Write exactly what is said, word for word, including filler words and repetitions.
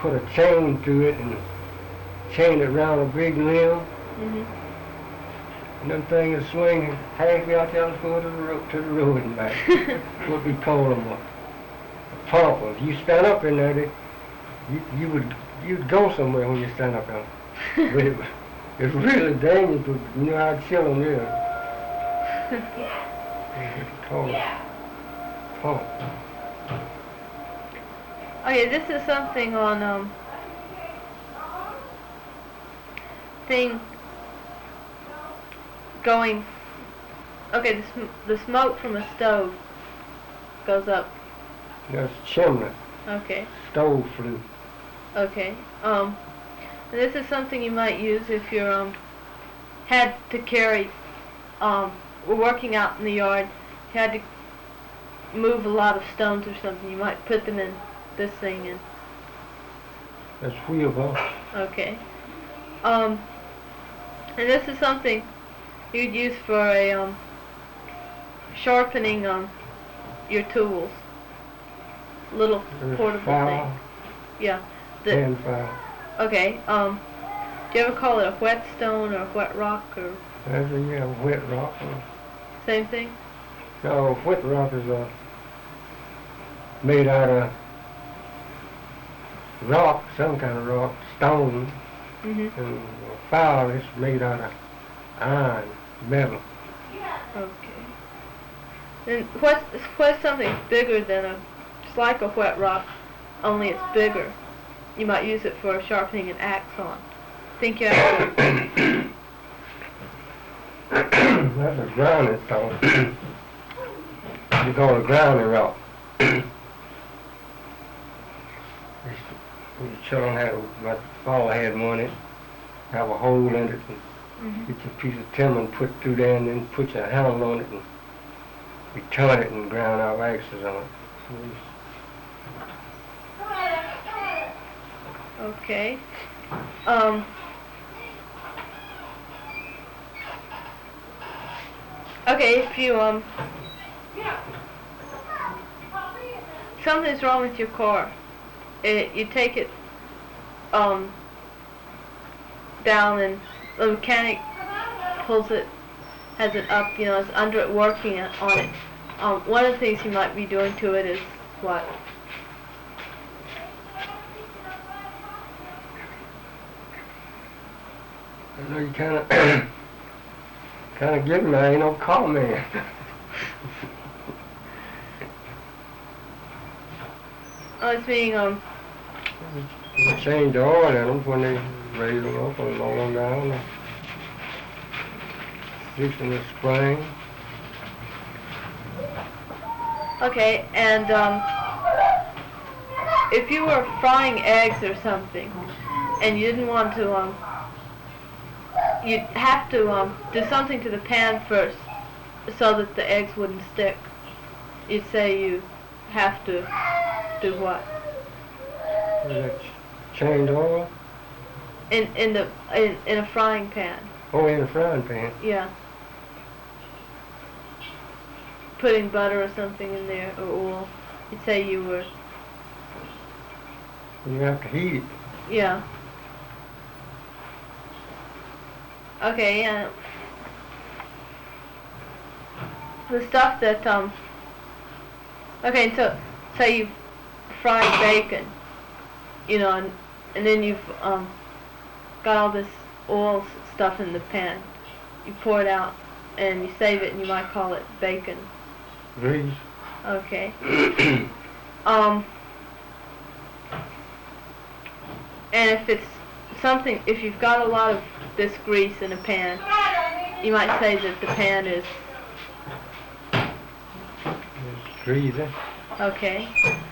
put a chain through it and chain it around a big limb. Mhm. And them things swing halfway out there go to the road to the road and back. What we call them a, a pumper. If you stand up in there, they, you you would you'd go somewhere when you stand up there. But it, it's really dangerous. But you know how chilling it is. It's called a pump. Okay, this is something on um thing going. Okay, the, sm the smoke from a stove goes up. That's chimney. Okay. Stove flue. Okay. Um, and this is something you might use if you're um had to carry um were working out in the yard, had to move a lot of stones or something. You might put them in this thing and. That's wheelbarrow. Okay. Um, and this is something you'd use for a um sharpening um your tools. Little There's portable file, thing. Yeah. The, hand file. okay. Um, do you ever call it a whetstone or a whet rock or That's a yeah, wet rock. same thing? No, wet rock is uh, made out of rock, some kind of rock, stone, Mhm. and file is made out of iron, metal. Okay. And what's what's something bigger than a? It's like a whet rock, only it's bigger. You might use it for sharpening an axe on. Think you have to. That's a grounding stone. You call it grounding rock. The children had, my father had one in it, have a hole in it, and Mhm. get your piece of timber and put through there, and then put your handle on it, and we turn it and ground our axes on it. Okay. Um. Okay, if you um. Something's wrong with your car. It, you take it um down and the mechanic pulls it, has it up, you know, it's under it working on it. Um, one of the things you might be doing to it is what? I know you kind of, kind of getting there. Ain't no car man. Oh, it's being um. You change the oil in them when they raise them up and lower them down. And fixing the spring. Okay, and um, if you were frying eggs or something, and you didn't want to um, you'd have to um do something to the pan first, so that the eggs wouldn't stick. You'd say you have to do what? That change oil? In in the in in a frying pan. Oh, in the frying pan. Yeah. Putting butter or something in there or oil. You'd say you were. You have to heat it. Yeah. Okay, yeah. The stuff that um. Okay, so so you fried bacon, you know, and, and then you've um got all this oil s- stuff in the pan. You pour it out and you save it, and you might call it bacon. Grease. Okay. um. And if it's something, if you've got a lot of this grease in a pan, you might say that the pan is It's greasy. okay.